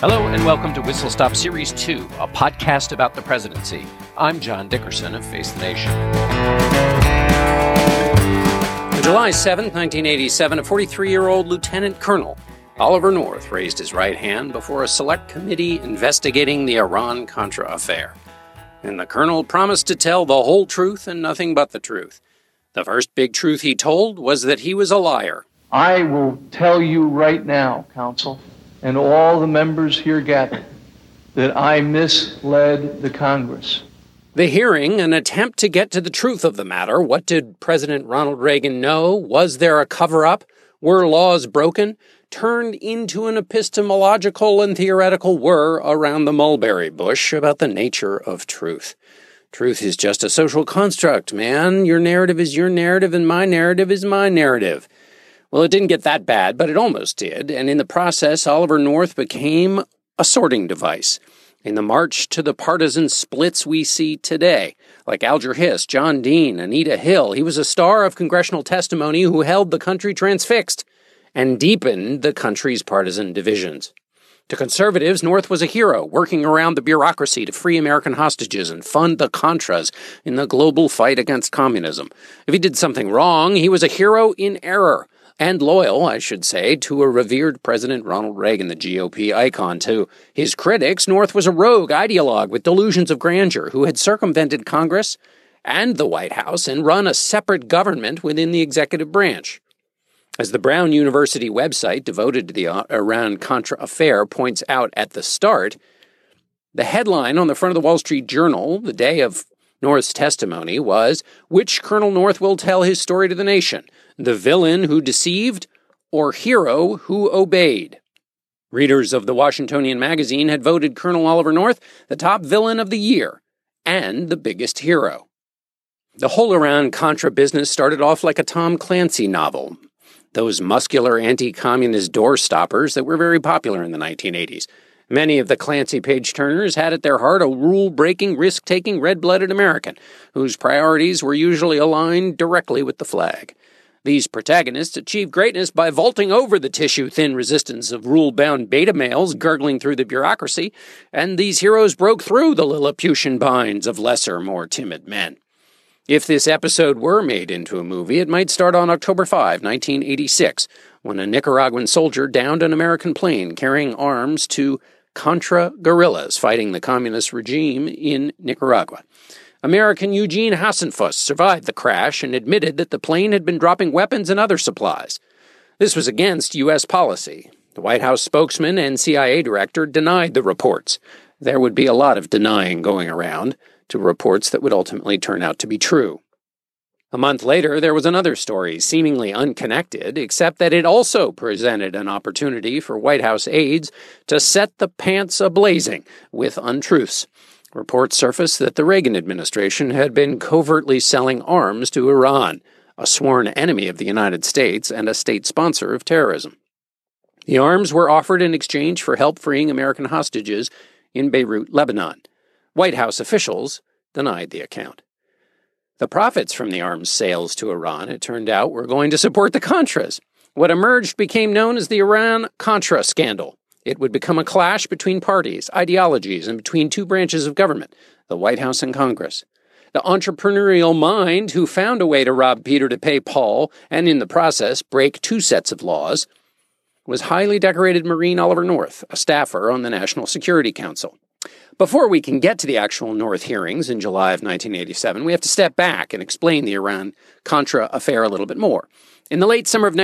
Hello and welcome to Whistle Stop Series 2, a podcast about the presidency. I'm John Dickerson of Face the Nation. On July 7, 1987, a 43-year-old lieutenant colonel, Oliver North, raised his right hand before a select committee investigating the Iran-Contra affair. And the colonel promised to tell the whole truth and nothing but the truth. The first big truth he told was that he was a liar. I will tell you right now, counsel, and all the members here gathered, that I misled the Congress. The hearing, an attempt to get to the truth of the matter. What did President Ronald Reagan know? Was there a cover-up? Were laws broken? Turned into an epistemological and theoretical whir around the mulberry bush about the nature of truth. Truth is just a social construct, man. Your narrative is your narrative, and my narrative is my narrative. Well, it didn't get that bad, but it almost did, and in the process, Oliver North became a sorting device in the march to the partisan splits we see today. Like Alger Hiss, John Dean, Anita Hill, he was a star of congressional testimony who held the country transfixed and deepened the country's partisan divisions. To conservatives, North was a hero, working around the bureaucracy to free American hostages and fund the Contras in the global fight against communism. If he did something wrong, he was a hero in error. And loyal, I should say, to a revered President Ronald Reagan, the GOP icon. To his critics, North was a rogue ideologue with delusions of grandeur who had circumvented Congress and the White House and run a separate government within the executive branch. As the Brown University website devoted to the Iran-Contra affair points out at the start, the headline on the front of the Wall Street Journal the day of North's testimony was, "Which Colonel North will tell his story to the nation? The villain who deceived or hero who obeyed?" Readers of the Washingtonian magazine had voted Colonel Oliver North the top villain of the year and the biggest hero. The whole Iran-Contra business started off like a Tom Clancy novel, those muscular anti-communist doorstoppers that were very popular in the 1980s. Many of the Clancy page-turners had at their heart a rule-breaking, risk-taking, red-blooded American whose priorities were usually aligned directly with the flag. These protagonists achieved greatness by vaulting over the tissue-thin resistance of rule-bound beta males gurgling through the bureaucracy, and these heroes broke through the Lilliputian binds of lesser, more timid men. If this episode were made into a movie, it might start on October 5, 1986, when a Nicaraguan soldier downed an American plane carrying arms to Contra guerrillas fighting the communist regime in Nicaragua. American Eugene Hasenfuss survived the crash and admitted that the plane had been dropping weapons and other supplies. This was against U.S. policy. The White House spokesman and CIA director denied the reports. There would be a lot of denying going around to reports that would ultimately turn out to be true. A month later, there was another story, seemingly unconnected, except that it also presented an opportunity for White House aides to set the pants a-blazing with untruths. Reports surfaced that the Reagan administration had been covertly selling arms to Iran, a sworn enemy of the United States and a state sponsor of terrorism. The arms were offered in exchange for help freeing American hostages in Beirut, Lebanon. White House officials denied the account. The profits from the arms sales to Iran, it turned out, were going to support the Contras. What emerged became known as the Iran-Contra scandal. It would become a clash between parties, ideologies, and between two branches of government, the White House and Congress. The entrepreneurial mind who found a way to rob Peter to pay Paul, and in the process break two sets of laws, was highly decorated Marine Oliver North, a staffer on the National Security Council. Before we can get to the actual North hearings in July of 1987, we have to step back and explain the Iran-Contra affair a little bit more. In the late summer of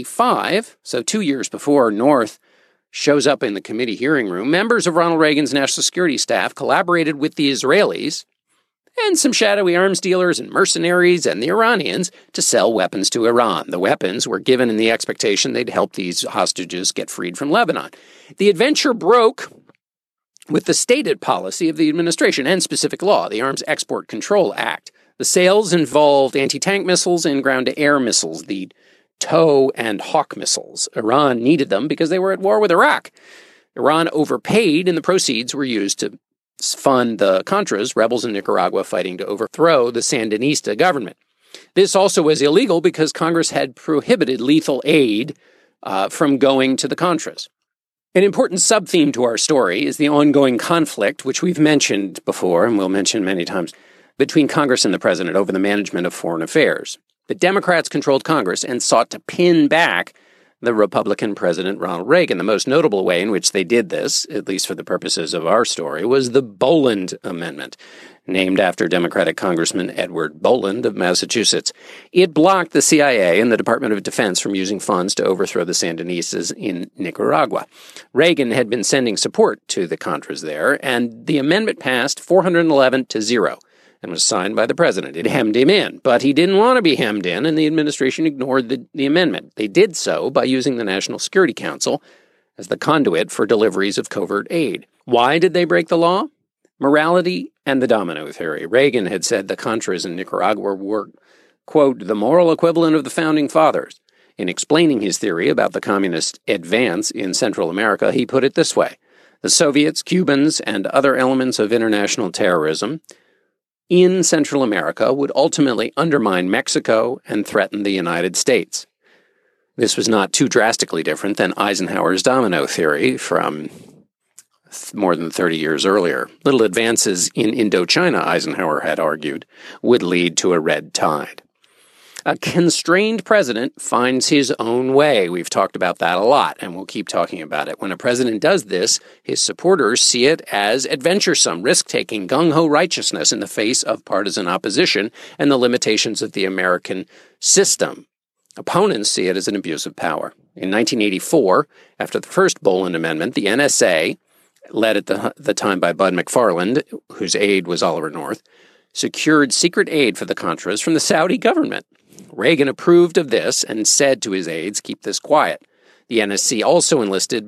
1985, so 2 years before North shows up in the committee hearing room, members of Ronald Reagan's national security staff collaborated with the Israelis and some shadowy arms dealers and mercenaries and the Iranians to sell weapons to Iran. The weapons were given in the expectation they'd help these hostages get freed from Lebanon. The adventure broke with the stated policy of the administration and specific law, the Arms Export Control Act. The sales involved anti-tank missiles and ground-to-air missiles, the TOW and Hawk missiles. Iran needed them because they were at war with Iraq. Iran overpaid, and the proceeds were used to fund the Contras, rebels in Nicaragua fighting to overthrow the Sandinista government. This also was illegal because Congress had prohibited lethal aid from going to the Contras. An important sub-theme to our story is the ongoing conflict, which we've mentioned before and will mention many times, between Congress and the president over the management of foreign affairs. The Democrats controlled Congress and sought to pin back the Republican President Ronald Reagan. The most notable way in which they did this, at least for the purposes of our story, was the Boland Amendment, named after Democratic Congressman Edward Boland of Massachusetts. It blocked the CIA and the Department of Defense from using funds to overthrow the Sandinistas in Nicaragua. Reagan had been sending support to the Contras there, and the amendment passed 411-0. And was signed by the president. It hemmed him in, but he didn't want to be hemmed in, and the administration ignored the amendment. They did so by using the National Security Council as the conduit for deliveries of covert aid. Why did they break the law? Morality and the domino theory. Reagan had said the Contras in Nicaragua were, quote, the moral equivalent of the Founding Fathers. In explaining his theory about the communist advance in Central America, he put it this way. The Soviets, Cubans, and other elements of international terrorism in Central America would ultimately undermine Mexico and threaten the United States. This was not too drastically different than Eisenhower's domino theory from more than 30 years earlier. Little advances in Indochina, Eisenhower had argued, would lead to a red tide. A constrained president finds his own way. We've talked about that a lot, and we'll keep talking about it. When a president does this, his supporters see it as adventuresome, risk-taking, gung-ho righteousness in the face of partisan opposition and the limitations of the American system. Opponents see it as an abuse of power. In 1984, after the first Boland Amendment, the NSA, led at the time by Bud McFarland, whose aide was Oliver North, secured secret aid for the Contras from the Saudi government. Reagan approved of this and said to his aides, keep this quiet. The NSC also enlisted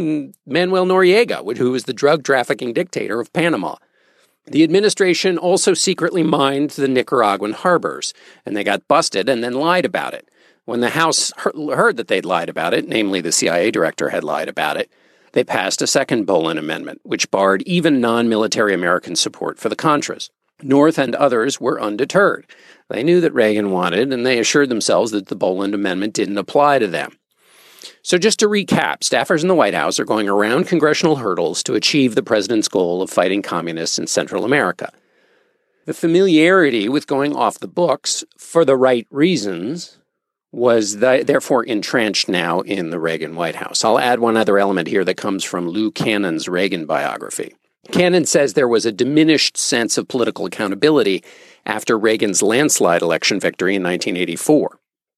Manuel Noriega, who was the drug trafficking dictator of Panama. The administration also secretly mined the Nicaraguan harbors, and they got busted and then lied about it. When the House heard that they'd lied about it, namely the CIA director had lied about it, they passed a second Boland Amendment, which barred even non-military American support for the Contras. North and others were undeterred. They knew that Reagan wanted, and they assured themselves that the Boland Amendment didn't apply to them. So just to recap, staffers in the White House are going around congressional hurdles to achieve the president's goal of fighting communists in Central America. The familiarity with going off the books for the right reasons was therefore entrenched now in the Reagan White House. I'll add one other element here that comes from Lou Cannon's Reagan biography. Cannon says there was a diminished sense of political accountability after Reagan's landslide election victory in 1984.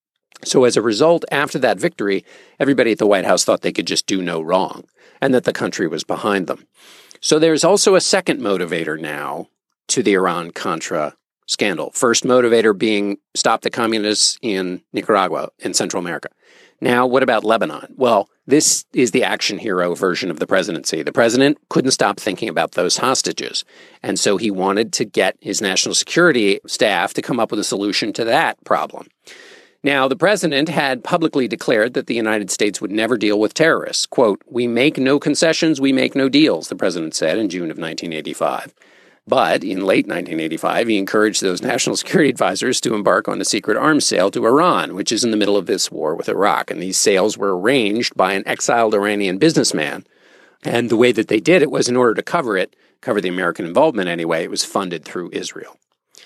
So as a result, after that victory, everybody at the White House thought they could just do no wrong, and that the country was behind them. So there's also a second motivator now to the Iran-Contra scandal. First motivator being stop the communists in Nicaragua, in Central America. Now, what about Lebanon? Well, this is the action hero version of the presidency. The president couldn't stop thinking about those hostages, and so he wanted to get his national security staff to come up with a solution to that problem. Now, the president had publicly declared that the United States would never deal with terrorists. Quote, "We make no concessions, we make no deals," the president said in June of 1985. But in late 1985, he encouraged those national security advisors to embark on a secret arms sale to Iran, which is in the middle of this war with Iraq. And these sales were arranged by an exiled Iranian businessman. And the way that they did it was in order to cover the American involvement anyway, it was funded through Israel.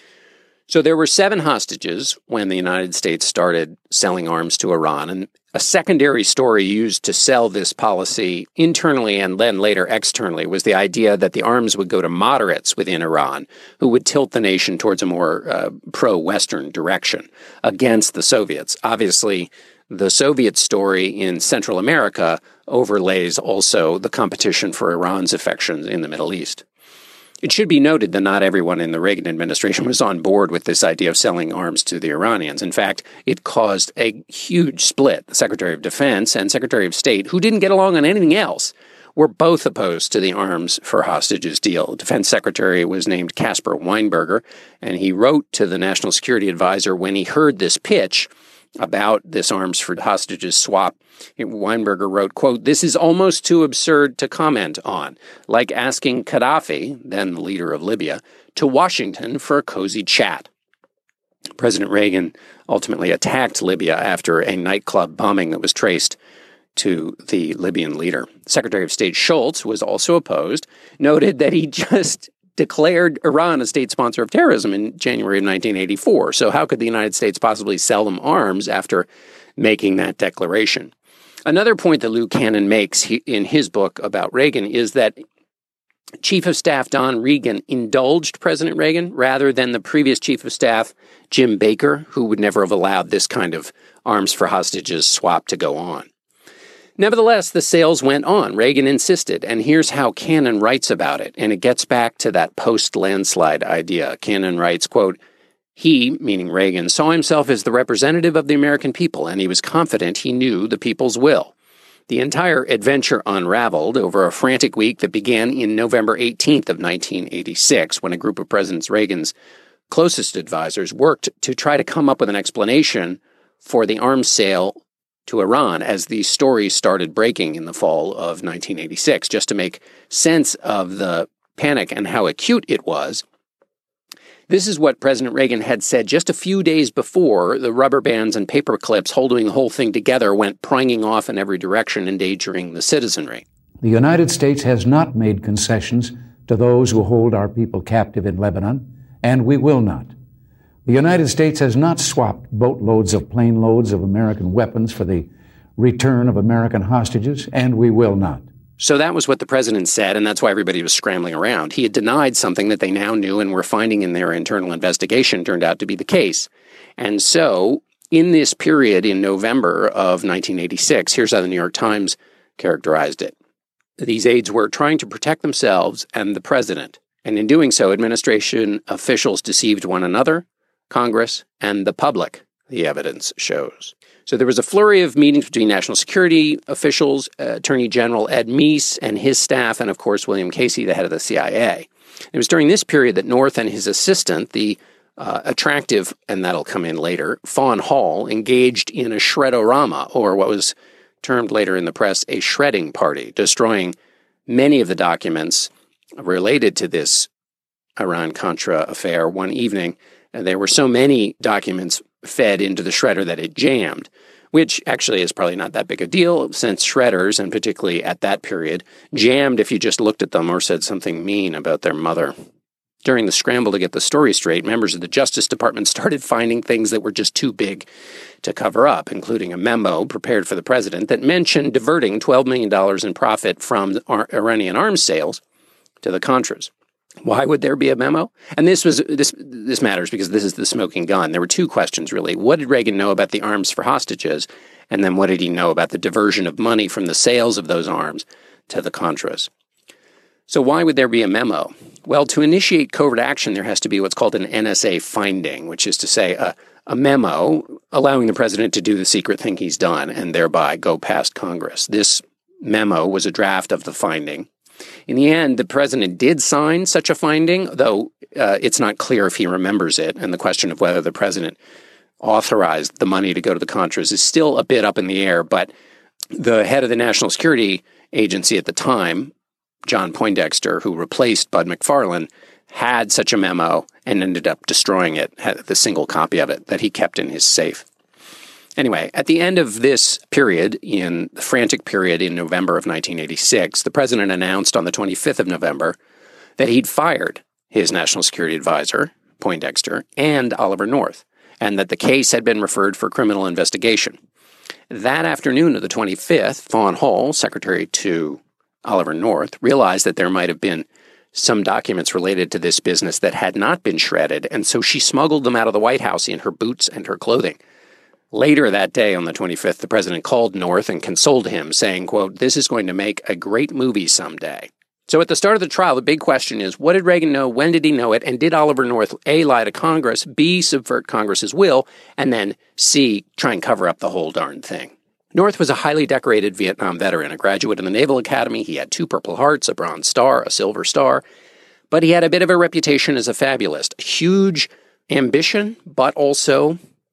So there were 7 hostages when the United States started selling arms to Iran, and a secondary story used to sell this policy internally and then later externally was the idea that the arms would go to moderates within Iran who would tilt the nation towards a more pro-Western direction against the Soviets. Obviously, the Soviet story in Central America overlays also the competition for Iran's affections in the Middle East. It should be noted that not everyone in the Reagan administration was on board with this idea of selling arms to the Iranians. In fact, it caused a huge split. The Secretary of Defense and Secretary of State, who didn't get along on anything else, were both opposed to the arms for hostages deal. Defense Secretary was named Caspar Weinberger, and he wrote to the National Security Advisor when he heard this pitch about this arms for hostages swap. Weinberger wrote, quote, "This is almost too absurd to comment on, like asking Gaddafi, then the leader of Libya, to Washington for a cozy chat." President Reagan ultimately attacked Libya after a nightclub bombing that was traced to the Libyan leader. Secretary of State Shultz was also opposed, noted that he just declared Iran a state sponsor of terrorism in January of 1984. So how could the United States possibly sell them arms after making that declaration? Another point that Lou Cannon makes in his book about Reagan is that Chief of Staff Don Regan indulged President Reagan rather than the previous Chief of Staff, Jim Baker, who would never have allowed this kind of arms for hostages swap to go on. Nevertheless, the sales went on. Reagan insisted, and here's how Cannon writes about it, and it gets back to that post-landslide idea. Cannon writes, quote, "He, meaning Reagan, saw himself as the representative of the American people, and he was confident he knew the people's will. The entire adventure unraveled over a frantic week that began in November 18th of 1986, when a group of President Reagan's closest advisors worked to try to come up with an explanation for the arms sale to Iran as these stories started breaking in the fall of 1986, just to make sense of the panic and how acute it was. This is what President Reagan had said just a few days before the rubber bands and paper clips holding the whole thing together went pranging off in every direction, endangering the citizenry. The United States has not made concessions to those who hold our people captive in Lebanon, and we will not. The United States has not swapped boatloads of plane loads of American weapons for the return of American hostages, and we will not. So that was what the president said, and that's why everybody was scrambling around. He had denied something that they now knew and were finding in their internal investigation turned out to be the case. And so in this period in November of 1986, here's how the New York Times characterized it. These aides were trying to protect themselves and the president. And in doing so, administration officials deceived one another, Congress, and the public, the evidence shows. So there was a flurry of meetings between national security officials, Attorney General Ed Meese and his staff, and of course William Casey, the head of the CIA. It was during this period that North and his assistant, the attractive, and that'll come in later, Fawn Hall, engaged in a shredorama, or what was termed later in the press a shredding party, destroying many of the documents related to this Iran-Contra affair one evening. And there were so many documents fed into the shredder that it jammed, which actually is probably not that big a deal since shredders, and particularly at that period, jammed if you just looked at them or said something mean about their mother. During the scramble to get the story straight, members of the Justice Department started finding things that were just too big to cover up, including a memo prepared for the president that mentioned diverting $12 million in profit from Iranian arms sales to the Contras. Why would there be a memo? And this matters because this is the smoking gun. There were two questions, really. What did Reagan know about the arms for hostages? And then what did he know about the diversion of money from the sales of those arms to the Contras? So why would there be a memo? Well, to initiate covert action, there has to be what's called an NSA finding, which is to say a memo allowing the president to do the secret thing he's done and thereby go past Congress. This memo was a draft of the finding. In the end, the president did sign such a finding, though it's not clear if he remembers it, and the question of whether the president authorized the money to go to the Contras is still a bit up in the air, but the head of the National Security Agency at the time, John Poindexter, who replaced Bud McFarlane, had such a memo and ended up destroying it, had the single copy of it that he kept in his safe. Anyway, at the end of this period, in the frantic period in November of 1986, the president announced on the 25th of November that he'd fired his national security advisor, Poindexter, and Oliver North, and that the case had been referred for criminal investigation. That afternoon of the 25th, Fawn Hall, secretary to Oliver North, realized that there might have been some documents related to this business that had not been shredded, and so she smuggled them out of the White House in her boots and her clothing. Later that day, on the 25th, the president called North and consoled him, saying, quote, "This is going to make a great movie someday." So at the start of the trial, the big question is, what did Reagan know, when did he know it, and did Oliver North, A, lie to Congress, B, subvert Congress's will, and then C, try and cover up the whole darn thing? North was a highly decorated Vietnam veteran, a graduate of the Naval Academy. He had 2 Purple Hearts, a Bronze Star, a Silver Star, but he had a bit of a reputation as a fabulist. Huge ambition, but also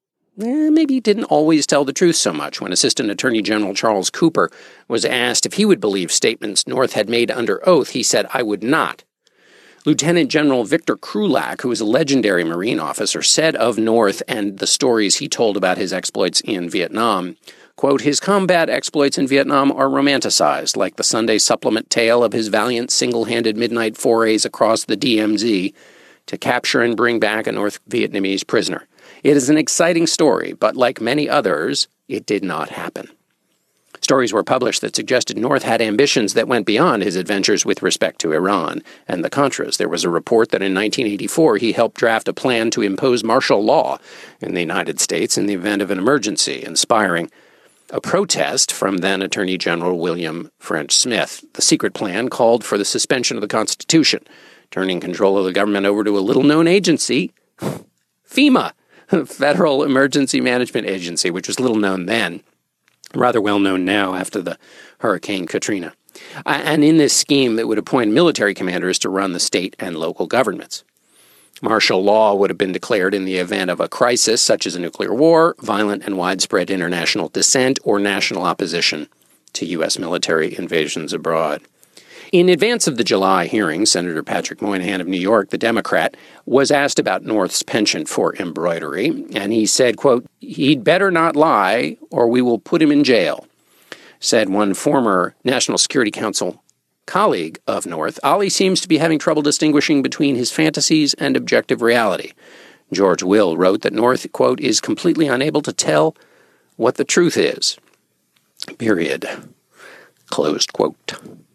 maybe he didn't always tell the truth so much. When Assistant Attorney General Charles Cooper was asked if he would believe statements North had made under oath, he said, "I would not." Lieutenant General Victor Krulak, who was a legendary Marine officer, said of North and the stories he told about his exploits in Vietnam, Quote, his combat exploits in Vietnam are romanticized, like the Sunday supplement tale of his valiant single-handed midnight forays across the DMZ to capture and bring back a North Vietnamese prisoner. It is an exciting story, but like many others, it did not happen. Stories were published that suggested North had ambitions that went beyond his adventures with respect to Iran and the Contras. There was a report that in 1984 he helped draft a plan to impose martial law in the United States in the event of an emergency, inspiring a protest from then Attorney General William French Smith. The secret plan called for the suspension of the Constitution, turning control of the government over to a little-known agency, FEMA, Federal Emergency Management Agency, which was little known then, rather well known now after the Hurricane Katrina. And in this scheme, that would appoint military commanders to run the state and local governments. Martial law would have been declared in the event of a crisis, such as a nuclear war, violent and widespread international dissent, or national opposition to U.S. military invasions abroad. In advance of the July hearing, Senator Patrick Moynihan of New York, the Democrat, was asked about North's penchant for embroidery, and he said, quote, he'd better not lie or we will put him in jail, said one former National Security Council colleague of North. Ollie seems to be having trouble distinguishing between his fantasies and objective reality. George Will wrote that North, quote, is completely unable to tell what the truth is. Period. Closed quote.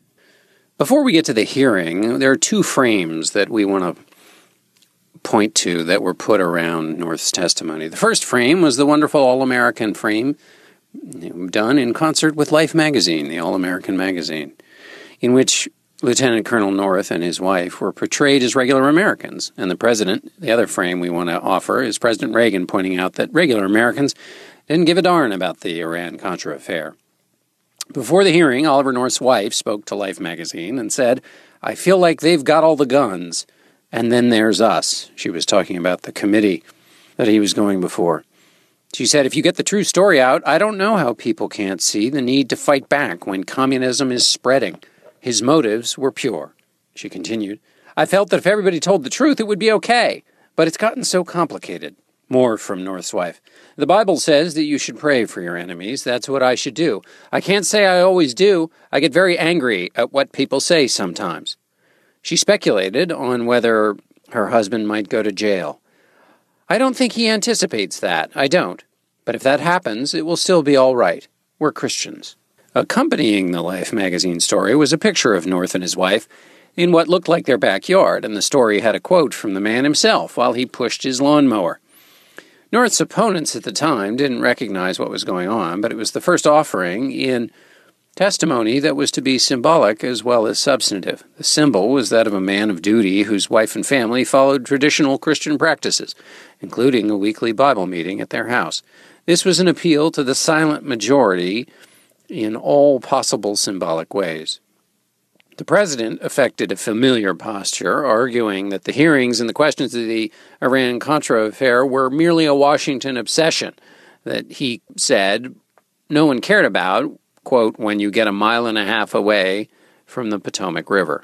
Before we get to the hearing, there are two frames that we want to point to that were put around North's testimony. The first frame was the wonderful All-American frame done in concert with Life magazine, the All-American magazine, in which Lieutenant Colonel North and his wife were portrayed as regular Americans. And the president, the other frame we want to offer, is President Reagan pointing out that regular Americans didn't give a darn about the Iran-Contra affair. Before the hearing, Oliver North's wife spoke to Life magazine and said, I feel like they've got all the guns, and then there's us. She was talking about the committee that he was going before. She said, if you get the true story out, I don't know how people can't see the need to fight back when communism is spreading. His motives were pure. She continued, I felt that if everybody told the truth, it would be okay, but it's gotten so complicated. More from North's wife. The Bible says that you should pray for your enemies. That's what I should do. I can't say I always do. I get very angry at what people say sometimes. She speculated on whether her husband might go to jail. I don't think he anticipates that. I don't. But if that happens, it will still be all right. We're Christians. Accompanying the Life magazine story was a picture of North and his wife in what looked like their backyard, and the story had a quote from the man himself while he pushed his lawnmower. North's opponents at the time didn't recognize what was going on, but it was the first offering in testimony that was to be symbolic as well as substantive. The symbol was that of a man of duty whose wife and family followed traditional Christian practices, including a weekly Bible meeting at their house. This was an appeal to the silent majority in all possible symbolic ways. The president affected a familiar posture, arguing that the hearings and the questions of the Iran-Contra affair were merely a Washington obsession that he said no one cared about, quote, when you get a mile and a half away from the Potomac River.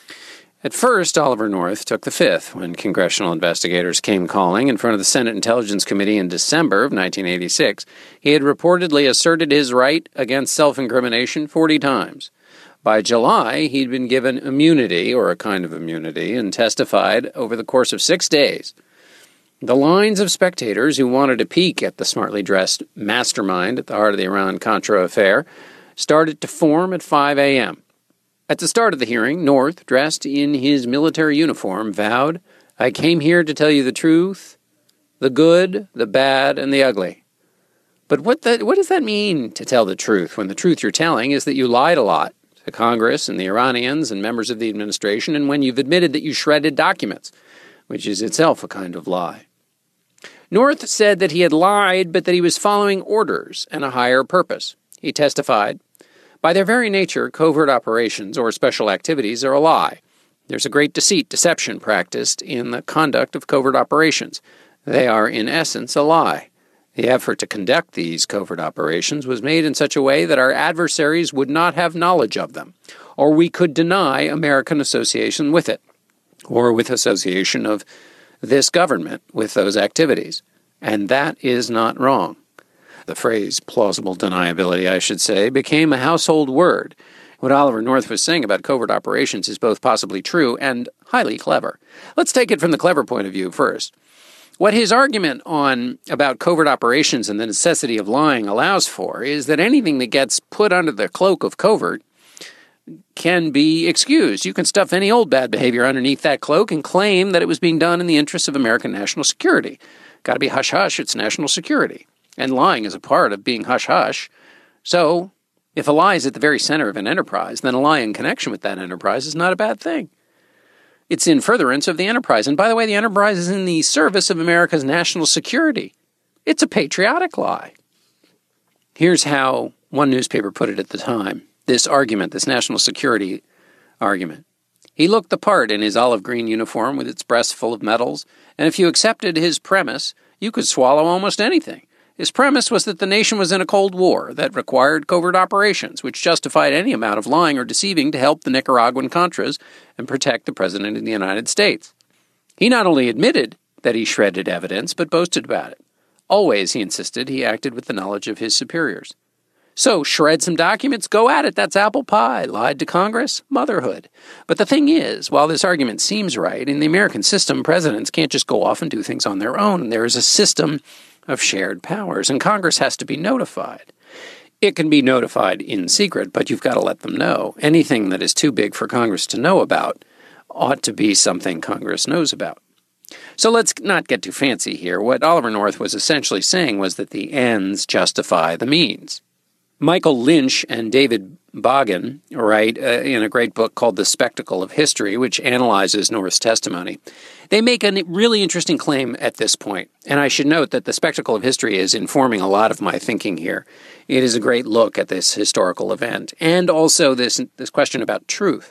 At first, Oliver North took the fifth when congressional investigators came calling in front of the Senate Intelligence Committee in December of 1986. He had reportedly asserted his right against self-incrimination 40 times. By July, he'd been given immunity, or a kind of immunity, and testified over the course of 6 days. The lines of spectators who wanted a peek at the smartly dressed mastermind at the heart of the Iran-Contra affair started to form at 5 a.m. At the start of the hearing, North, dressed in his military uniform, vowed, I came here to tell you the truth, the good, the bad, and the ugly. But what does that mean, to tell the truth, when the truth you're telling is that you lied a lot to Congress and the Iranians and members of the administration, and when you've admitted that you shredded documents, which is itself a kind of lie? North said that he had lied, but that he was following orders and a higher purpose. He testified, by their very nature, covert operations or special activities are a lie. There's a great deception practiced in the conduct of covert operations. They are, in essence, a lie. The effort to conduct these covert operations was made in such a way that our adversaries would not have knowledge of them, or we could deny American association with it, or with association of this government with those activities. And that is not wrong. the phrase plausible deniability, I should say, became a household word. What Oliver North was saying about covert operations is both possibly true and highly clever. Let's take it from the clever point of view first. What his argument about covert operations and the necessity of lying allows for is that anything that gets put under the cloak of covert can be excused. You can stuff any old bad behavior underneath that cloak and claim that it was being done in the interests of American national security. Got to be hush-hush, it's national security. And lying is a part of being hush-hush. So, if a lie is at the very center of an enterprise, then a lie in connection with that enterprise is not a bad thing. It's in furtherance of the enterprise. And by the way, the enterprise is in the service of America's national security. It's a patriotic lie. Here's how one newspaper put it at the time. This argument, this national security argument. He looked the part in his olive green uniform with its breast full of medals, and if you accepted his premise, you could swallow almost anything. His premise was that the nation was in a Cold War that required covert operations, which justified any amount of lying or deceiving to help the Nicaraguan Contras and protect the President of the United States. He not only admitted that he shredded evidence, but boasted about it. Always, he insisted, he acted with the knowledge of his superiors. So, shred some documents, go at it, that's apple pie. Lied to Congress, motherhood. But the thing is, while this argument seems right, in the American system, presidents can't just go off and do things on their own. There is a system of shared powers, and Congress has to be notified. It can be notified in secret, but you've got to let them know. Anything that is too big for Congress to know about ought to be something Congress knows about. So let's not get too fancy here. What Oliver North was essentially saying was that the ends justify the means. Michael Lynch and David Boggin write in a great book called The Spectacle of History, which analyzes North's testimony. They make a really interesting claim at this point, and I should note that The Spectacle of History is informing a lot of my thinking here. It is a great look at this historical event, and also this question about truth.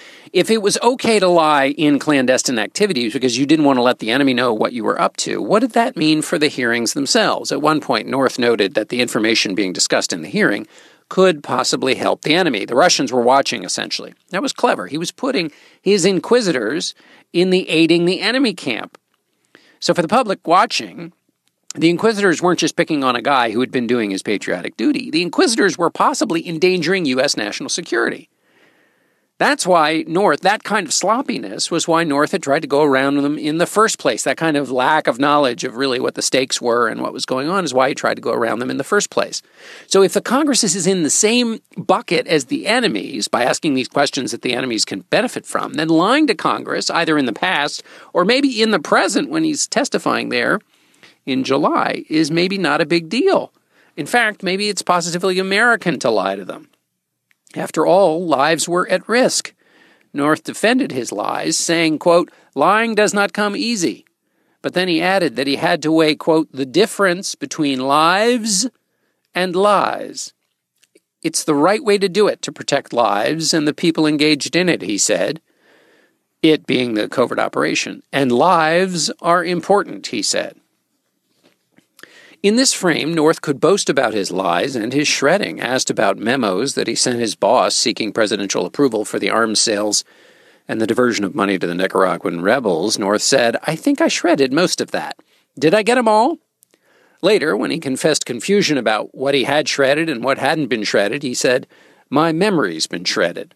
If it was okay to lie in clandestine activities because you didn't want to let the enemy know what you were up to, what did that mean for the hearings themselves? At one point, North noted that the information being discussed in the hearing could possibly help the enemy. The Russians were watching, essentially. That was clever. He was putting his inquisitors in the aiding the enemy camp. So for the public watching, the inquisitors weren't just picking on a guy who had been doing his patriotic duty. The inquisitors were possibly endangering U.S. national security. That's why North, that kind of sloppiness was why North had tried to go around them in the first place. That kind of lack of knowledge of really what the stakes were and what was going on is why he tried to go around them in the first place. So if the Congress is in the same bucket as the enemies by asking these questions that the enemies can benefit from, then lying to Congress, either in the past or maybe in the present when he's testifying there in July, is maybe not a big deal. In fact, maybe it's positively American to lie to them. After all, lives were at risk. North defended his lies, saying, quote, lying does not come easy. But then he added that he had to weigh, quote, the difference between lives and lies. It's the right way to do it, to protect lives and the people engaged in it, he said, it being the covert operation. And lives are important, he said. In this frame, North could boast about his lies and his shredding. Asked about memos that he sent his boss seeking presidential approval for the arms sales and the diversion of money to the Nicaraguan rebels, North said, I think I shredded most of that. Did I get them all? Later, when he confessed confusion about what he had shredded and what hadn't been shredded, he said, my memory's been shredded.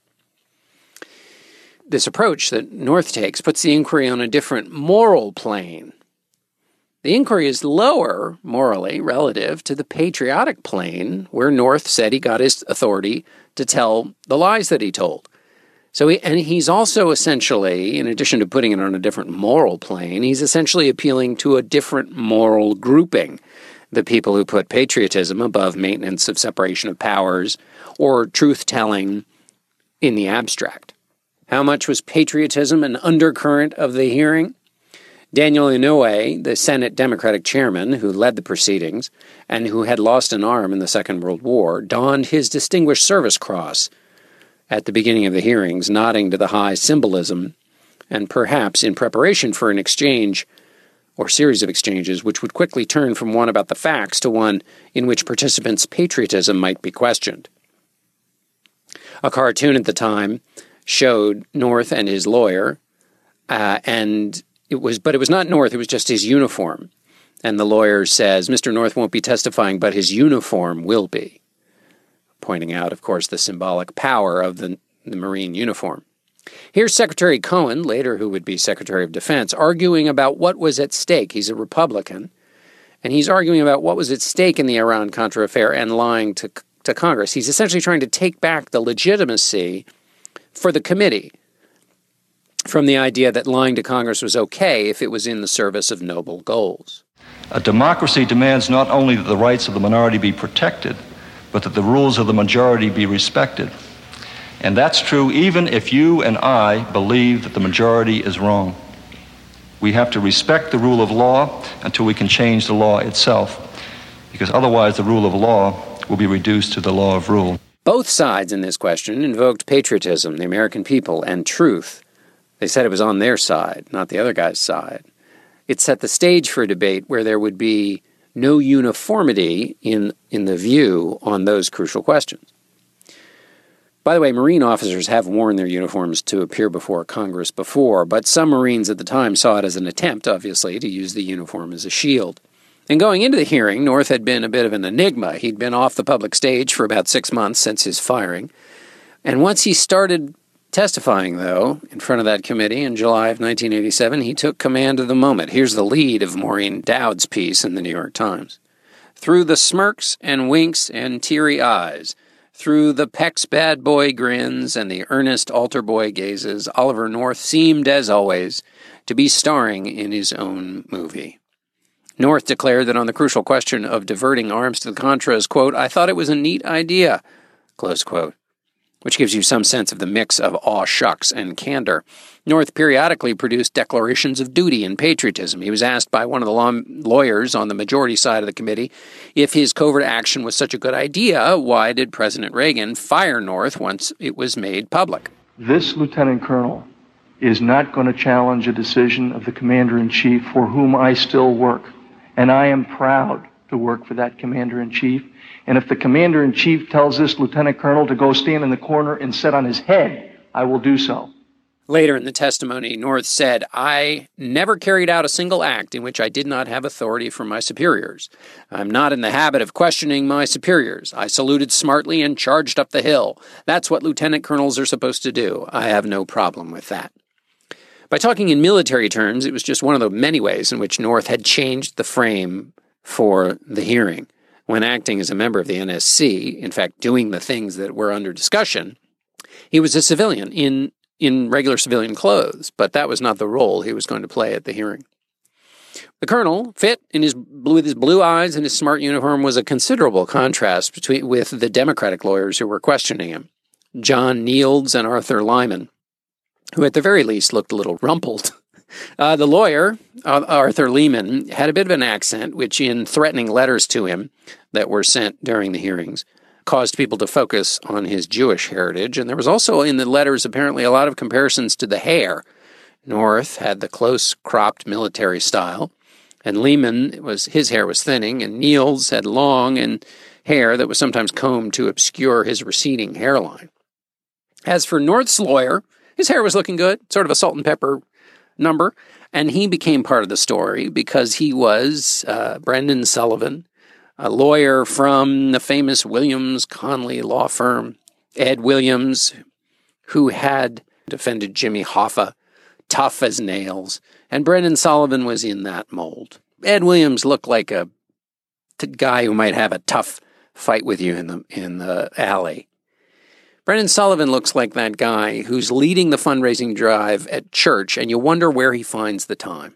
This approach that North takes puts the inquiry on a different moral plane. The inquiry is lower, morally, relative to the patriotic plane where North said he got his authority to tell the lies that he told. And he's also essentially, in addition to putting it on a different moral plane, he's essentially appealing to a different moral grouping, the people who put patriotism above maintenance of separation of powers or truth-telling in the abstract. How much was patriotism an undercurrent of the hearing? Daniel Inouye, the Senate Democratic chairman who led the proceedings and who had lost an arm in the Second World War, donned his Distinguished Service Cross at the beginning of the hearings, nodding to the high symbolism, and perhaps in preparation for an exchange or series of exchanges which would quickly turn from one about the facts to one in which participants' patriotism might be questioned. A cartoon at the time showed North and his lawyer, but it was not North, it was just his uniform. And the lawyer says, Mr. North won't be testifying, but his uniform will be. Pointing out, of course, the symbolic power of the Marine uniform. Here's Secretary Cohen, later who would be Secretary of Defense, arguing about what was at stake. He's a Republican, and he's arguing about what was at stake in the Iran-Contra affair and lying to Congress. He's essentially trying to take back the legitimacy for the committee from the idea that lying to Congress was okay if it was in the service of noble goals. A democracy demands not only that the rights of the minority be protected, but that the rules of the majority be respected. And that's true even if you and I believe that the majority is wrong. We have to respect the rule of law until we can change the law itself, because otherwise the rule of law will be reduced to the law of rule. Both sides in this question invoked patriotism, the American people, and truth. They said it was on their side, not the other guy's side. It set the stage for a debate where there would be no uniformity in the view on those crucial questions. By the way, Marine officers have worn their uniforms to appear before Congress before, but some Marines at the time saw it as an attempt, obviously, to use the uniform as a shield. And going into the hearing, North had been a bit of an enigma. He'd been off the public stage for about 6 months since his firing. And once he started testifying, though, in front of that committee in July of 1987, he took command of the moment. Here's the lead of Maureen Dowd's piece in the New York Times. Through the smirks and winks and teary eyes, through the Peck's bad boy grins and the earnest altar boy gazes, Oliver North seemed, as always, to be starring in his own movie. North declared that on the crucial question of diverting arms to the Contras, quote, I thought it was a neat idea, close quote, which gives you some sense of the mix of aw shucks and candor. North periodically produced declarations of duty and patriotism. He was asked by one of the lawyers on the majority side of the committee if his covert action was such a good idea, why did President Reagan fire North once it was made public? This lieutenant colonel is not going to challenge a decision of the commander-in-chief for whom I still work. And I am proud to work for that commander-in-chief. And if the commander-in-chief tells this lieutenant colonel to go stand in the corner and sit on his head, I will do so. Later in the testimony, North said, I never carried out a single act in which I did not have authority from my superiors. I'm not in the habit of questioning my superiors. I saluted smartly and charged up the hill. That's what lieutenant colonels are supposed to do. I have no problem with that. By talking in military terms, it was just one of the many ways in which North had changed the frame for the hearing. When acting as a member of the NSC, in fact, doing the things that were under discussion, he was a civilian in regular civilian clothes, but that was not the role he was going to play at the hearing. The colonel, fit with his blue eyes and his smart uniform, was a considerable contrast with the Democratic lawyers who were questioning him, John Nields and Arthur Lyman, who at the very least looked a little rumpled. The lawyer, Arthur Lyman, had a bit of an accent, which in threatening letters to him that were sent during the hearings caused people to focus on his Jewish heritage. And there was also in the letters apparently a lot of comparisons to the hair. North had the close cropped military style, and Lyman, his hair was thinning, and Nields had long and hair that was sometimes combed to obscure his receding hairline. As for North's lawyer, his hair was looking good, sort of a salt and pepper number, and he became part of the story because he was Brendan Sullivan, a lawyer from the famous Williams Conley law firm, Ed Williams, who had defended Jimmy Hoffa, tough as nails, and Brendan Sullivan was in that mold. Ed Williams looked like a guy who might have a tough fight with you in the alley. Brendan Sullivan looks like that guy who's leading the fundraising drive at church, and you wonder where he finds the time.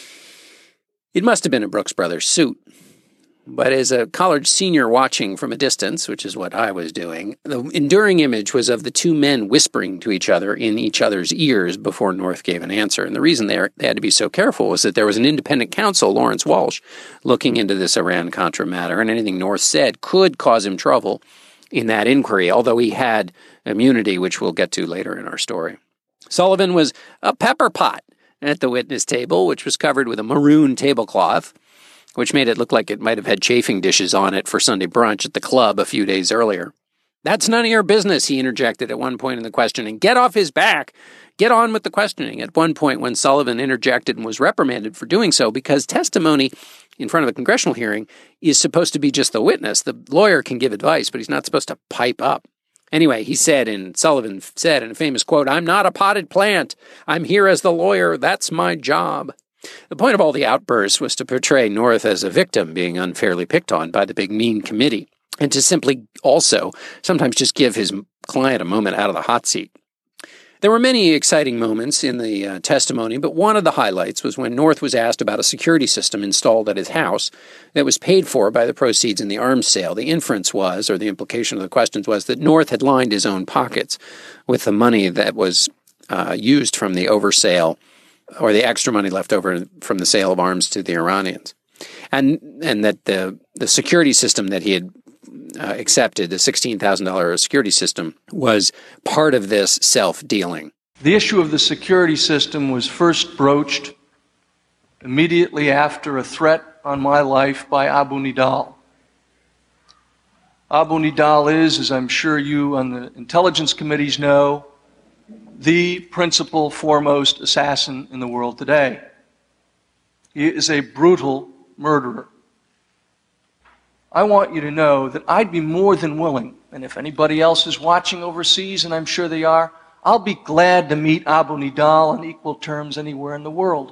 It must have been a Brooks Brothers suit. But as a college senior watching from a distance, which is what I was doing, the enduring image was of the two men whispering to each other in each other's ears before North gave an answer. And the reason they had to be so careful was that there was an independent counsel, Lawrence Walsh, looking into this Iran-Contra matter, and anything North said could cause him trouble in that inquiry, although he had immunity, which we'll get to later in our story. Sullivan was a pepper pot at the witness table, which was covered with a maroon tablecloth, which made it look like it might have had chafing dishes on it for Sunday brunch at the club a few days earlier. That's none of your business, he interjected at one point in the question, and get off his back. get on with the questioning. At one point when Sullivan interjected and was reprimanded for doing so, because testimony in front of a congressional hearing is supposed to be just the witness. The lawyer can give advice, but he's not supposed to pipe up. Anyway, Sullivan said in a famous quote, "I'm not a potted plant. I'm here as the lawyer. That's my job." The point of all the outbursts was to portray North as a victim being unfairly picked on by the big mean committee, and to simply also sometimes just give his client a moment out of the hot seat. There were many exciting moments in the testimony, but one of the highlights was when North was asked about a security system installed at his house that was paid for by the proceeds in the arms sale. The inference was, or the implication of the questions was, that North had lined his own pockets with the money that was used from the oversale, or the extra money left over from the sale of arms to the Iranians, and that the security system that he had accepted, the $16,000 security system, was part of this self-dealing. The issue of the security system was first broached immediately after a threat on my life by Abu Nidal. Abu Nidal is, as I'm sure you on the intelligence committees know, the principal foremost assassin in the world today. He is a brutal murderer. I want you to know that I'd be more than willing, and if anybody else is watching overseas, and I'm sure they are, I'll be glad to meet Abu Nidal on equal terms anywhere in the world.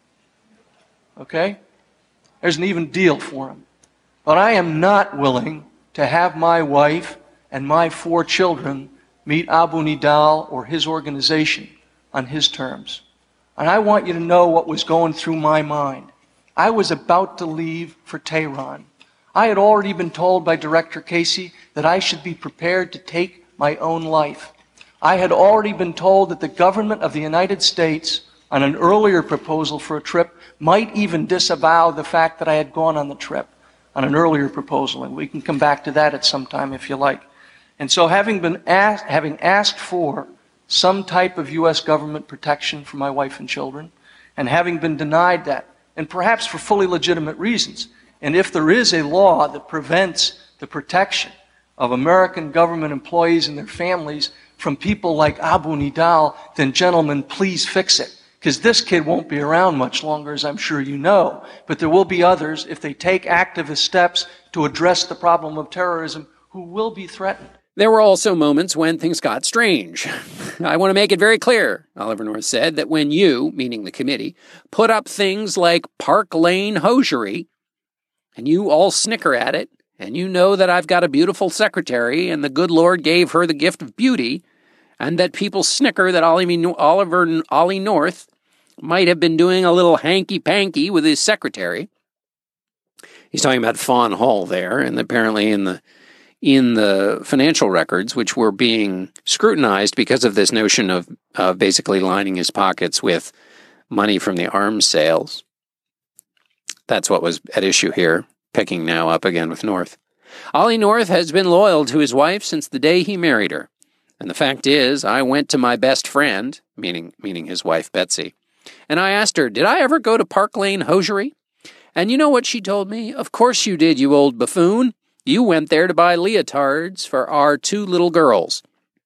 Okay? There's an even deal for him. But I am not willing to have my wife and my 4 children meet Abu Nidal or his organization on his terms. And I want you to know what was going through my mind. I was about to leave for Tehran. I had already been told by Director Casey that I should be prepared to take my own life. I had already been told that the government of the United States, on an earlier proposal for a trip, might even disavow the fact that I had gone on the trip on an earlier proposal, and we can come back to that at some time if you like. And so having asked for some type of U.S. government protection for my wife and children, and having been denied that, and perhaps for fully legitimate reasons, and if there is a law that prevents the protection of American government employees and their families from people like Abu Nidal, then gentlemen, please fix it. Because this kid won't be around much longer, as I'm sure you know. But there will be others, if they take activist steps to address the problem of terrorism, who will be threatened. There were also moments when things got strange. I want to make it very clear, Oliver North said, that when you, meaning the committee, put up things like Park Lane hosiery, and you all snicker at it, and you know that I've got a beautiful secretary, and the good Lord gave her the gift of beauty, and that people snicker that Ollie North might have been doing a little hanky-panky with his secretary. He's talking about Fawn Hall there, and apparently in the financial records, which were being scrutinized because of this notion of basically lining his pockets with money from the arms sales. That's what was at issue here, picking now up again with North. Ollie North has been loyal to his wife since the day he married her. And the fact is, I went to my best friend, meaning his wife, Betsy, and I asked her, did I ever go to Park Lane hosiery? And you know what she told me? Of course you did, you old buffoon. You went there to buy leotards for our 2 little girls.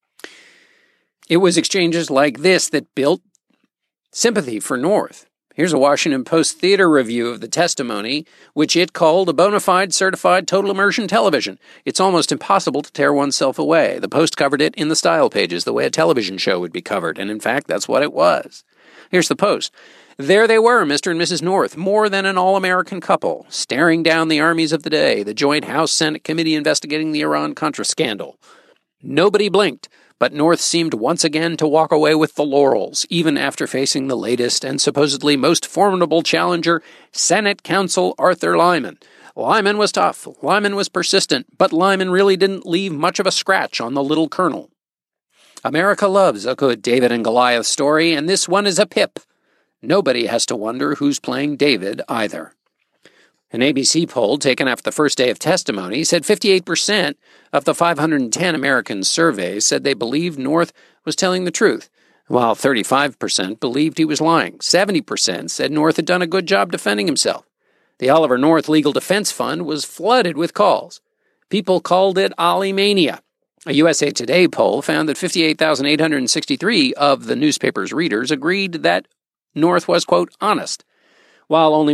It was exchanges like this that built sympathy for North. Here's a Washington Post theater review of the testimony, which it called a bona fide, certified, total immersion television. It's almost impossible to tear oneself away. The Post covered it in the style pages, the way a television show would be covered, and in fact, that's what it was. Here's the Post. There they were, Mr. and Mrs. North, more than an all-American couple, staring down the armies of the day, the joint House-Senate committee investigating the Iran-Contra scandal. Nobody blinked, but North seemed once again to walk away with the laurels, even after facing the latest and supposedly most formidable challenger, Senate counsel Arthur Lyman. Lyman was tough, Lyman was persistent, but Lyman really didn't leave much of a scratch on the little colonel. America loves a good David and Goliath story, and this one is a pip. Nobody has to wonder who's playing David either. An ABC poll taken after the first day of testimony said 58% of the 510 Americans surveyed said they believed North was telling the truth, while 35% believed he was lying. 70% said North had done a good job defending himself. The Oliver North Legal Defense Fund was flooded with calls. People called it Ollie Mania. A USA Today poll found that 58,863 of the newspaper's readers agreed that North was, quote, honest, while only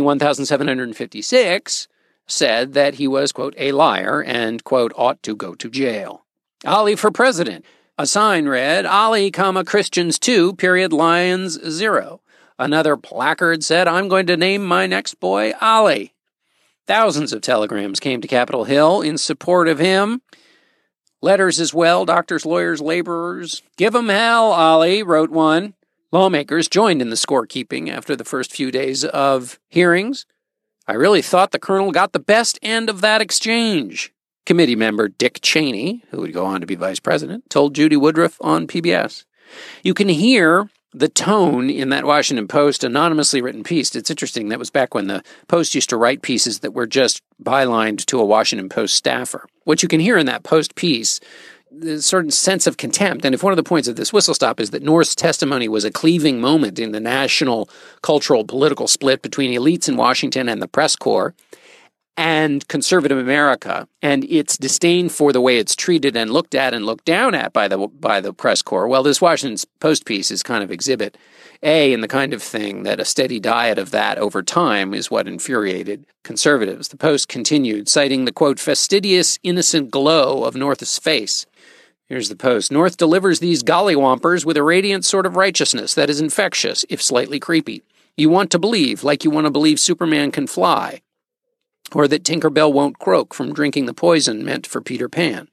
1,756 said that he was, quote, a liar and, quote, ought to go to jail. Ali for president. A sign read, Ali, Christians 2, Lions 0. Another placard said, I'm going to name my next boy Ali. Thousands of telegrams came to Capitol Hill in support of him. Letters as well, doctors, lawyers, laborers. Give 'em hell, Ali, wrote one. Lawmakers joined in the scorekeeping after the first few days of hearings. I really thought the colonel got the best end of that exchange. Committee member Dick Cheney, who would go on to be vice president, told Judy Woodruff on PBS. You can hear the tone in that Washington Post anonymously written piece. It's interesting. That was back when the Post used to write pieces that were just bylined to a Washington Post staffer. What you can hear in that Post piece, the certain sense of contempt. And if one of the points of this whistle stop is that North's testimony was a cleaving moment in the national, cultural, political split between elites in Washington and the press corps, and conservative America, and its disdain for the way it's treated and looked at and looked down at by the press corps. Well, this Washington Post piece is kind of exhibit A in the kind of thing that a steady diet of that over time is what infuriated conservatives. The Post continued, citing the, quote, fastidious, innocent glow of North's face. Here's the Post. North delivers these gollywompers with a radiant sort of righteousness that is infectious, if slightly creepy. You want to believe, like you want to believe Superman can fly, or that Tinker Bell won't croak from drinking the poison meant for Peter Pan.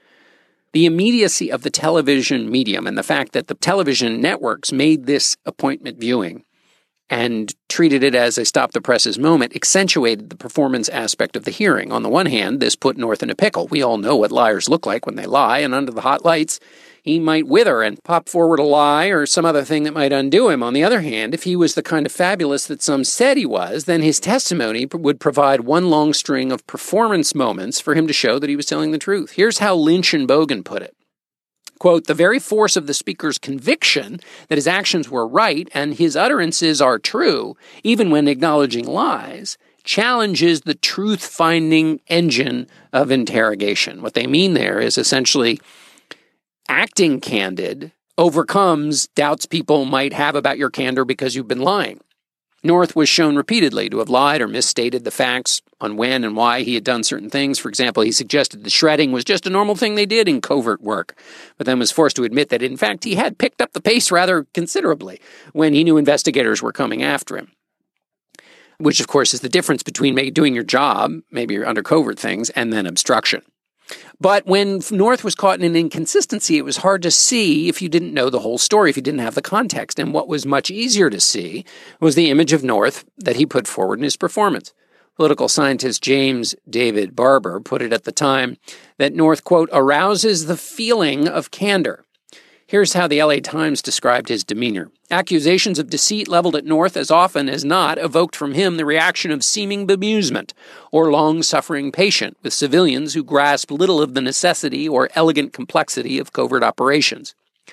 The immediacy of the television medium and the fact that the television networks made this appointment viewing and treated it as a stop-the-presses moment accentuated the performance aspect of the hearing. On the one hand, this put North in a pickle. We all know what liars look like when they lie, and under the hot lights, he might wither and pop forward a lie or some other thing that might undo him. On the other hand, if he was the kind of fabulous that some said he was, then his testimony would provide one long string of performance moments for him to show that he was telling the truth. Here's how Lynch and Bogan put it. Quote, the very force of the speaker's conviction that his actions were right and his utterances are true, even when acknowledging lies, challenges the truth-finding engine of interrogation. What they mean there is essentially acting candid overcomes doubts people might have about your candor because you've been lying. North was shown repeatedly to have lied or misstated the facts on when and why he had done certain things. For example, he suggested the shredding was just a normal thing they did in covert work, but then was forced to admit that, in fact, he had picked up the pace rather considerably when he knew investigators were coming after him, which, of course, is the difference between doing your job, maybe you're under covert things, and then obstruction. But when North was caught in an inconsistency, it was hard to see if you didn't know the whole story, if you didn't have the context. And what was much easier to see was the image of North that he put forward in his performance. Political scientist James David Barber put it at the time that North, quote, arouses the feeling of candor. Here's how the LA Times described his demeanor. Accusations of deceit leveled at North as often as not evoked from him the reaction of seeming bemusement or long-suffering patience with civilians who grasp little of the necessity or elegant complexity of covert operations.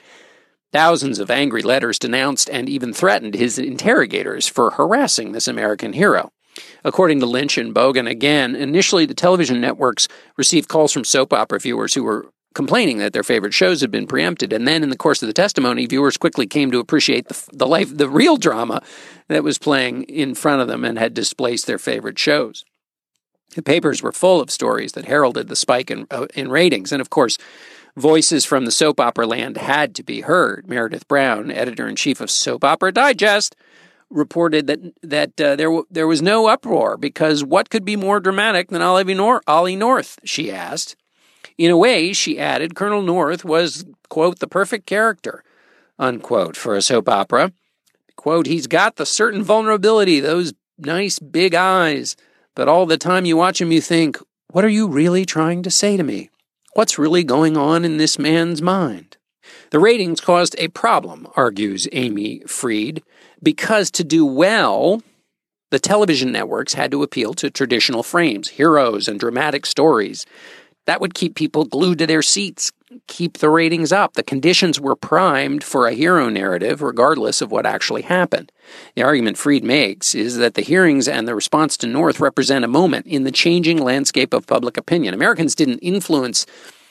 Thousands of angry letters denounced and even threatened his interrogators for harassing this American hero. According to Lynch and Bogan, again, initially the television networks received calls from soap opera viewers who were complaining that their favorite shows had been preempted. And then in the course of the testimony, viewers quickly came to appreciate the real drama that was playing in front of them and had displaced their favorite shows. The papers were full of stories that heralded the spike in ratings. And of course, voices from the soap opera land had to be heard. Meredith Brown, editor-in-chief of Soap Opera Digest, reported that there was no uproar because what could be more dramatic than Ollie North, she asked. In a way, she added, Colonel North was, quote, the perfect character, unquote, for a soap opera. Quote, he's got the certain vulnerability, those nice big eyes, but all the time you watch him you think, what are you really trying to say to me? What's really going on in this man's mind? The ratings caused a problem, argues Amy Freed, because to do well, the television networks had to appeal to traditional frames, heroes and dramatic stories. That would keep people glued to their seats, keep the ratings up. The conditions were primed for a hero narrative, regardless of what actually happened. The argument Freed makes is that the hearings and the response to North represent a moment in the changing landscape of public opinion. Americans didn't influence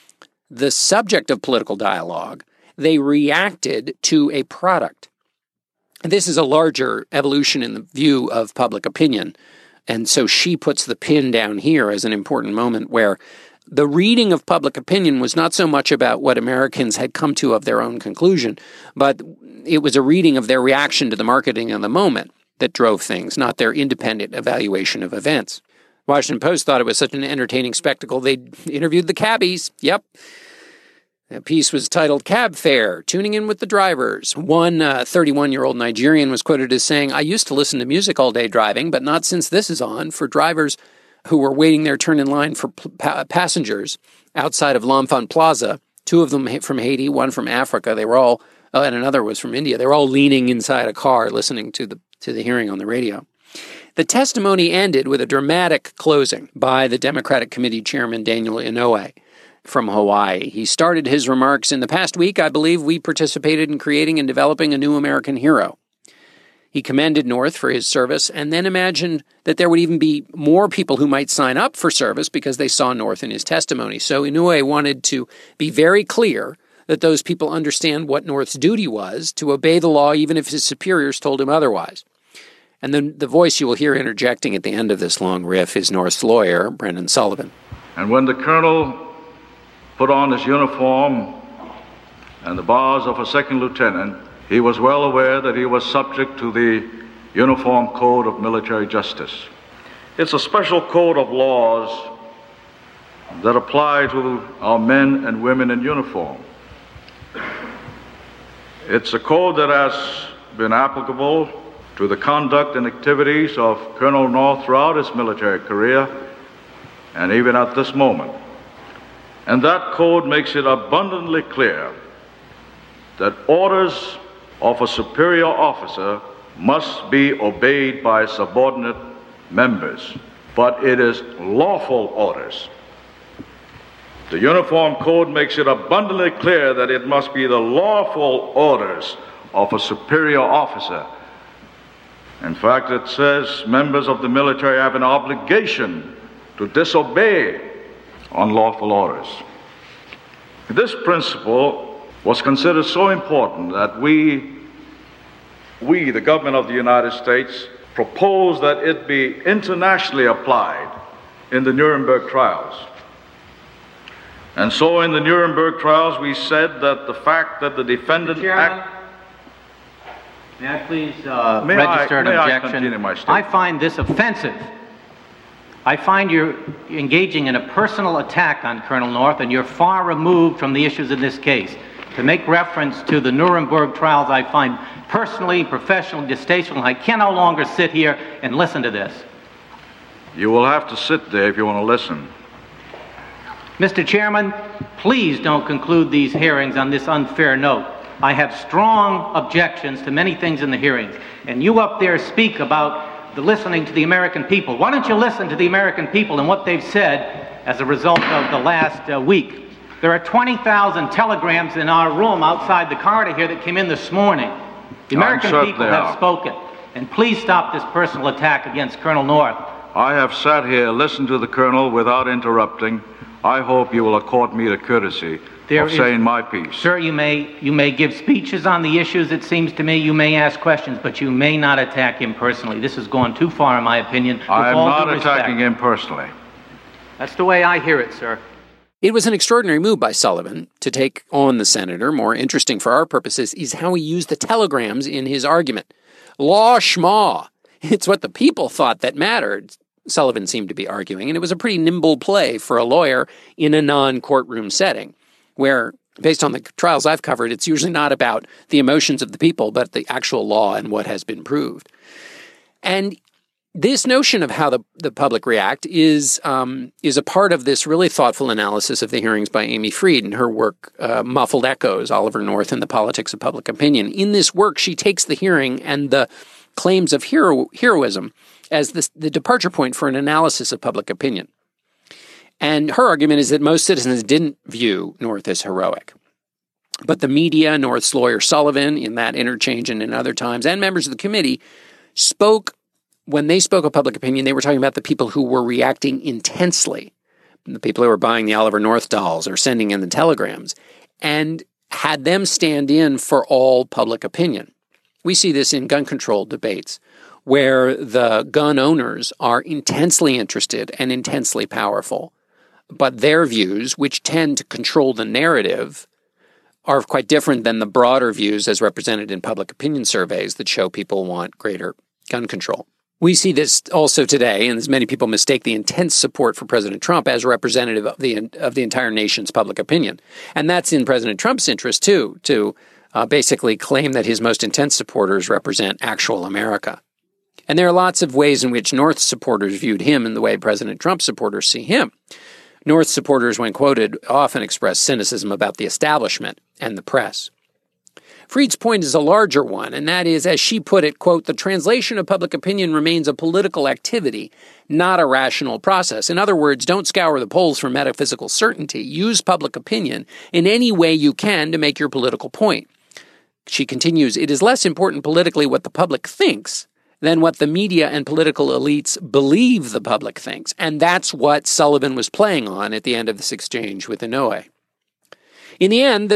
the subject of political dialogue. They reacted to a product. This is a larger evolution in the view of public opinion. And so she puts the pin down here as an important moment where the reading of public opinion was not so much about what Americans had come to of their own conclusion, but it was a reading of their reaction to the marketing of the moment that drove things, not their independent evaluation of events. Washington Post thought it was such an entertaining spectacle, they interviewed the cabbies. Yep. The piece was titled Cab Fare, Tuning In with the Drivers. One 31-year-old Nigerian was quoted as saying, "I used to listen to music all day driving, but not since this is on. For drivers who were waiting their turn in line for passengers outside of L'Enfant Plaza, two of them from Haiti, one from Africa, they were all, and another was from India, they were all leaning inside a car listening to the hearing on the radio." The testimony ended with a dramatic closing by the Democratic Committee Chairman Daniel Inouye from Hawaii. He started his remarks, "In the past week, I believe we participated in creating and developing a new American hero." He commended North for his service and then imagined that there would even be more people who might sign up for service because they saw North in his testimony. So Inouye wanted to be very clear that those people understand what North's duty was, to obey the law even if his superiors told him otherwise. And then the voice you will hear interjecting at the end of this long riff is North's lawyer, Brendan Sullivan. And when the colonel put on his uniform and the bars of a second lieutenant, he was well aware that he was subject to the Uniform Code of Military Justice. It's a special code of laws that apply to our men and women in uniform. It's a code that has been applicable to the conduct and activities of Colonel North throughout his military career and even at this moment. And that code makes it abundantly clear that orders of a superior officer must be obeyed by subordinate members, but it is lawful orders. The Uniform Code makes it abundantly clear that it must be the lawful orders of a superior officer. In fact, it says members of the military have an obligation to disobey unlawful orders. This principle was considered so important that we, the government of the United States, proposed that it be internationally applied in the Nuremberg trials. And so in the Nuremberg trials, we said that the fact that the defendant May I please register an objection? I find this offensive. I find you're engaging in a personal attack on Colonel North, and you're far removed from the issues in this case. To make reference to the Nuremberg trials, I find personally, professionally distasteful. I can no longer sit here and listen to this. You will have to sit there if you want to listen. Mr. Chairman, please don't conclude these hearings on this unfair note. I have strong objections to many things in the hearings, and you up there speak about the listening to the American people. Why don't you listen to the American people and what they've said as a result of the last week? There are 20,000 telegrams in our room outside the corridor here that came in this morning. The American people have spoken, and please stop this personal attack against Colonel North. I have sat here, listened to the Colonel without interrupting. I hope you will accord me the courtesy of saying my piece. Sir, you may give speeches on the issues, it seems to me. You may ask questions, but you may not attack him personally. This has gone too far, in my opinion. I am not attacking him personally. That's the way I hear it, sir. It was an extraordinary move by Sullivan to take on the senator. More interesting for our purposes is how he used the telegrams in his argument. Law schmaw. It's what the people thought that mattered, Sullivan seemed to be arguing, and it was a pretty nimble play for a lawyer in a non-courtroom setting, where, based on the trials I've covered, it's usually not about the emotions of the people, but the actual law and what has been proved. And this notion of how the public react is a part of this really thoughtful analysis of the hearings by Amy Fried and her work, Muffled Echoes, Oliver North and the Politics of Public Opinion. In this work, she takes the hearing and the claims of heroism as the departure point for an analysis of public opinion. And her argument is that most citizens didn't view North as heroic. But the media, North's lawyer Sullivan, in that interchange and in other times, and members of the committee when they spoke of public opinion, they were talking about the people who were reacting intensely. the people who were buying the Oliver North dolls or sending in the telegrams, and had them stand in for all public opinion. We see this in gun control debates, where the gun owners are intensely interested and intensely powerful, but their views, which tend to control the narrative, are quite different than the broader views as represented in public opinion surveys that show people want greater gun control. We see this also today, and as many people mistake the intense support for President Trump as representative of the entire nation's public opinion. And that's in President Trump's interest, too, to basically claim that his most intense supporters represent actual America. And there are lots of ways in which North supporters viewed him in the way President Trump supporters see him. North supporters, when quoted, often express cynicism about the establishment and the press. Freed's point is a larger one, and that is, as she put it, quote, the translation of public opinion remains a political activity, not a rational process. In other words, don't scour the polls for metaphysical certainty. Use public opinion in any way you can to make your political point. She continues, it is less important politically what the public thinks than what the media and political elites believe the public thinks. And that's what Sullivan was playing on at the end of this exchange with Inouye. In the end,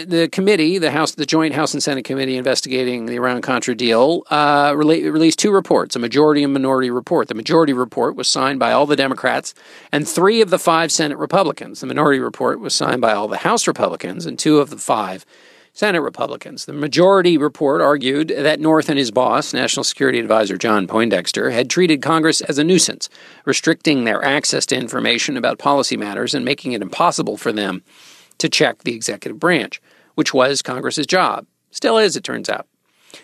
the Joint House and Senate Committee investigating the Iran-Contra deal released two reports, a majority and minority report. The majority report was signed by all the Democrats and 3 of the 5 Senate Republicans. The minority report was signed by all the House Republicans and 2 of the 5 Senate Republicans. The majority report argued that North and his boss, National Security Advisor John Poindexter, had treated Congress as a nuisance, restricting their access to information about policy matters and making it impossible for them to check the executive branch, which was Congress's job. Still is, it turns out.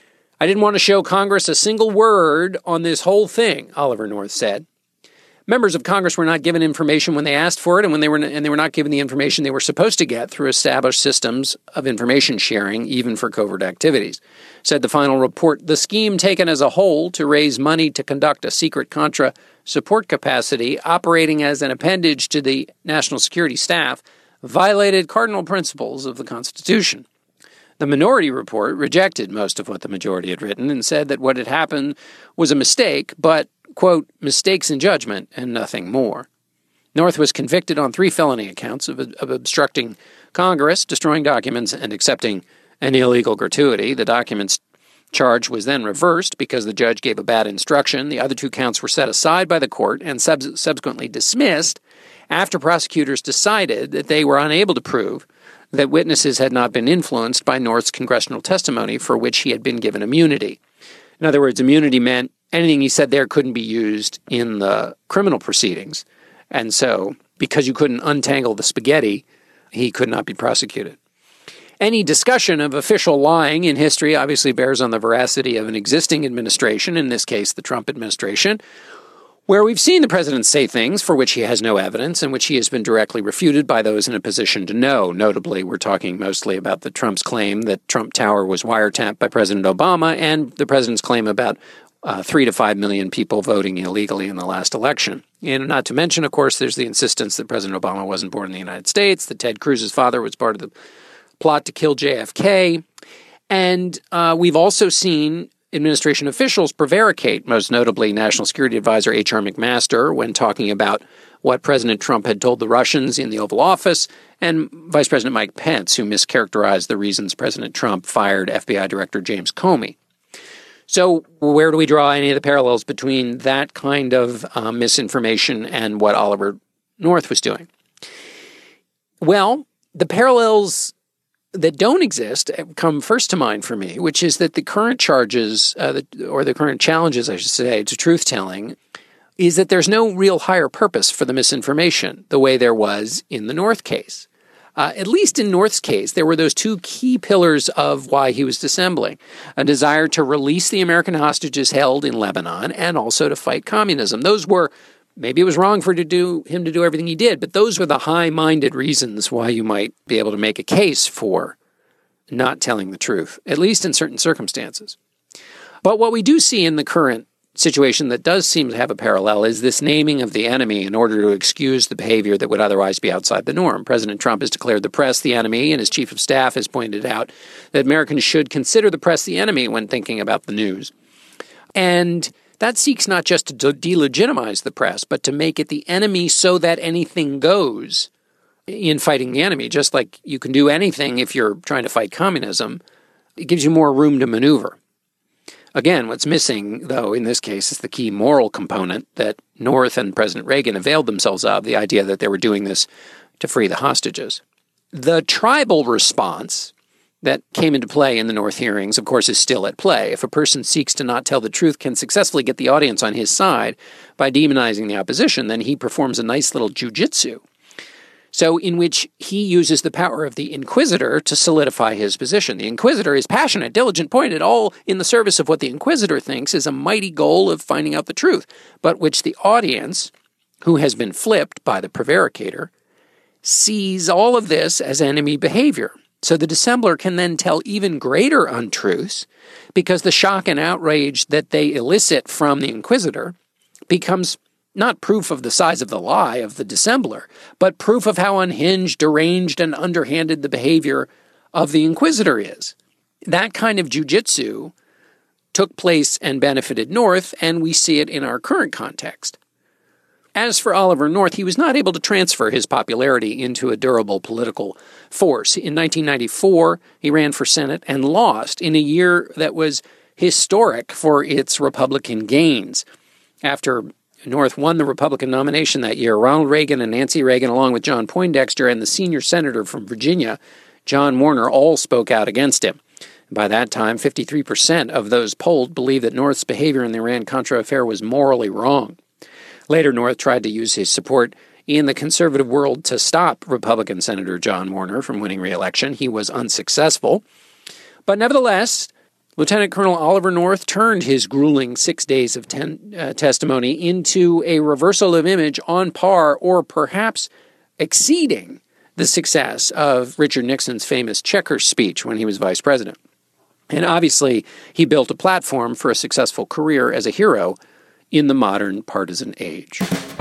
I didn't want to show Congress a single word on this whole thing, Oliver North said. Members of Congress were not given information when they asked for it, and they were not given the information they were supposed to get through established systems of information sharing, even for covert activities. Said the final report, the scheme taken as a whole to raise money to conduct a secret Contra support capacity operating as an appendage to the national security staff violated cardinal principles of the Constitution. The minority report rejected most of what the majority had written and said that what had happened was a mistake, but, quote, mistakes in judgment and nothing more. North was convicted on 3 felony accounts of obstructing Congress, destroying documents, and accepting an illegal gratuity. The documents charge was then reversed because the judge gave a bad instruction. The other 2 counts were set aside by the court and subsequently dismissed after prosecutors decided that they were unable to prove that witnesses had not been influenced by North's congressional testimony for which he had been given immunity. In other words, immunity meant anything he said there couldn't be used in the criminal proceedings. And so, because you couldn't untangle the spaghetti, he could not be prosecuted. Any discussion of official lying in history obviously bears on the veracity of an existing administration, in this case the Trump administration, where we've seen the president say things for which he has no evidence and which he has been directly refuted by those in a position to know. Notably, we're talking mostly about the Trump's claim that Trump Tower was wiretapped by President Obama and the president's claim about 3 to 5 million people voting illegally in the last election. And not to mention, of course, there's the insistence that President Obama wasn't born in the United States, that Ted Cruz's father was part of the plot to kill JFK. And we've also seen administration officials prevaricate, most notably National Security Advisor H.R. McMaster, when talking about what President Trump had told the Russians in the Oval Office, and Vice President Mike Pence, who mischaracterized the reasons President Trump fired FBI Director James Comey. So where do we draw any of the parallels between that kind of misinformation and what Oliver North was doing? Well, the parallels that don't exist come first to mind for me, which is that the current charges, or the current challenges, I should say, to truth-telling, is that there's no real higher purpose for the misinformation, the way there was in the North case. At least in North's case, there were those 2 key pillars of why he was dissembling: a desire to release the American hostages held in Lebanon and also to fight communism. Those were, maybe it was wrong for him to do everything he did, but those were the high-minded reasons why you might be able to make a case for not telling the truth, at least in certain circumstances. But what we do see in the current situation that does seem to have a parallel is this naming of the enemy in order to excuse the behavior that would otherwise be outside the norm. President Trump has declared the press the enemy, and his chief of staff has pointed out that Americans should consider the press the enemy when thinking about the news. And That seeks not just to delegitimize the press, but to make it the enemy so that anything goes in fighting the enemy. Just like you can do anything if you're trying to fight communism, it gives you more room to maneuver. Again, what's missing, though, in this case, is the key moral component that North and President Reagan availed themselves of, the idea that they were doing this to free the hostages. The tribal response that came into play in the North hearings, of course, is still at play. If a person seeks to not tell the truth, can successfully get the audience on his side by demonizing the opposition, then he performs a nice little jujitsu. So in which he uses the power of the inquisitor to solidify his position. The inquisitor is passionate, diligent, pointed, all in the service of what the inquisitor thinks is a mighty goal of finding out the truth, but which the audience, who has been flipped by the prevaricator, sees all of this as enemy behavior. So the dissembler can then tell even greater untruths because the shock and outrage that they elicit from the inquisitor becomes not proof of the size of the lie of the dissembler, but proof of how unhinged, deranged, and underhanded the behavior of the inquisitor is. That kind of jujitsu took place and benefited North, and we see it in our current context. As for Oliver North, he was not able to transfer his popularity into a durable political force. In 1994, he ran for Senate and lost in a year that was historic for its Republican gains. After North won the Republican nomination that year, Ronald Reagan and Nancy Reagan, along with John Poindexter and the senior senator from Virginia, John Warner, all spoke out against him. By that time, 53% of those polled believed that North's behavior in the Iran-Contra affair was morally wrong. Later, North tried to use his support in the conservative world to stop Republican Senator John Warner from winning re-election. He was unsuccessful. But nevertheless, Lieutenant Colonel Oliver North turned his grueling 6 days of testimony into a reversal of image on par or perhaps exceeding the success of Richard Nixon's famous Checkers speech when he was vice president. And obviously, he built a platform for a successful career as a hero in the modern partisan age.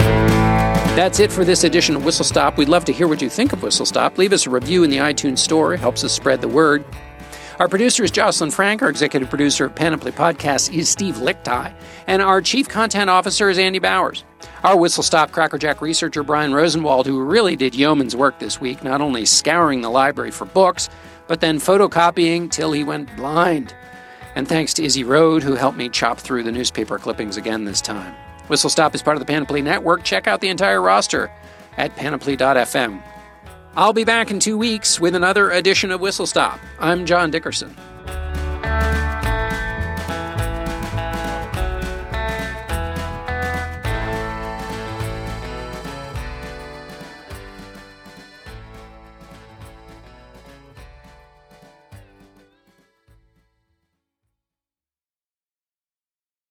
That's it for this edition of Whistle Stop. We'd love to hear what you think of Whistle Stop. Leave us a review in the iTunes store. It helps us spread the word. Our producer is Jocelyn Frank. Our executive producer of Panoply Podcasts is Steve Lichtai. And our chief content officer is Andy Bowers. Our Whistle Stop Crackerjack researcher, Brian Rosenwald, who really did yeoman's work this week, not only scouring the library for books, but then photocopying till he went blind. And thanks to Izzy Rode, who helped me chop through the newspaper clippings again this time. Whistle Stop is part of the Panoply Network. Check out the entire roster at panoply.fm. I'll be back in 2 weeks with another edition of Whistle Stop. I'm John Dickerson.